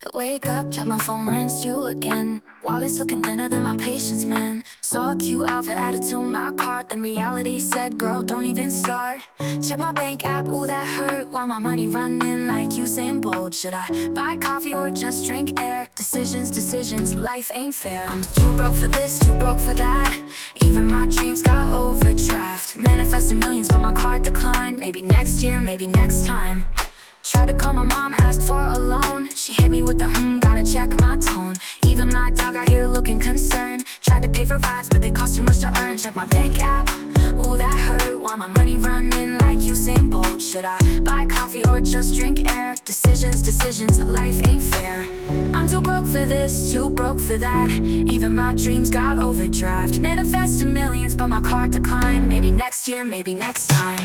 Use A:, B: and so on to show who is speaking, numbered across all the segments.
A: Wake up, check my phone, rings you again. Wallet's looking thinner than my patience, man. Saw a cute outfit, added to my cart. Then reality said, girl, don't even start. Check my bank app, ooh, that hurt. While my money running like Usain Bolt. Should I buy coffee or just drink air? Decisions, life ain't fair. I'm too broke for this, too broke for that. Even my dreams got overdraft. Manifesting millions, but my card declined. Maybe next year, maybe next time. Tried to call my mom, asked for a loan. She hit me with the gotta check my tone. Even my dog out here looking concerned. Tried to pay for vibes, but they cost too much to earn. Check my bank app, ooh, that hurt. While my money running like Usain Bolt. Should I buy coffee or just drink air? Decisions, life ain't fair. I'm too broke for this, too broke for that. Even my dreams got overdraft. Manifesting millions, but my card declined. Maybe next year, maybe next time.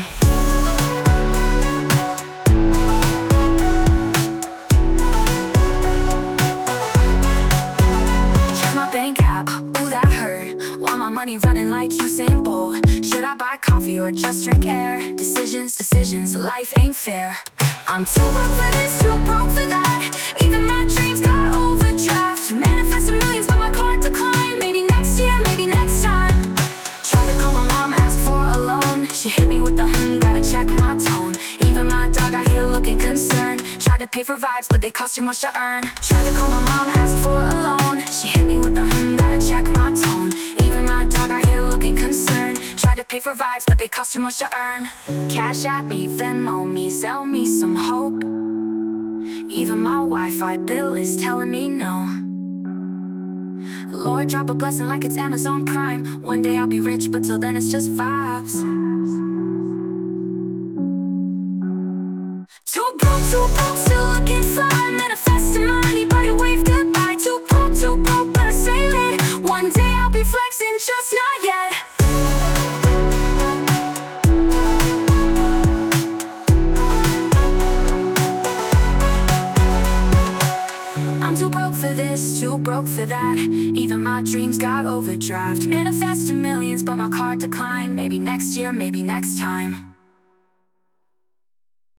A: Bank app, ooh, that hurt. While my money running like Usain Bolt. Should I buy coffee or just drink air? Decisions, life ain't fair. I'm too broke for this, too broke for that. Even my dreams got overdraft. Manifesting millions, but my card declined. Maybe next year, maybe next time. Tried to call my mom, ask for a loan. She hit me with the gotta check my tone. Even my dog out here looking concerned. Tried to pay for vibes, but they cost too much to earn. Tried to call my mom, ask for a loan. She hit me with the gotta check my tone. Even my dog out here looking concerned. Tried to pay for vibes, but they cost too much to earn. Cash at me, Venmo me, sell me some hope. Even my Wi-Fi bill is telling me no. Lord, drop a blessing like it's Amazon Prime. One day I'll be rich, but till then it's just vibes. Too broke, still looking fly. Manifesting money, but it waved goodbye. Too broke, but I say it. One day I'll be flexing, just not yet. I'm too broke for this, too broke for that. Even my dreams got overdraft. Manifesting millions, but my card declined. Maybe next year, maybe next time.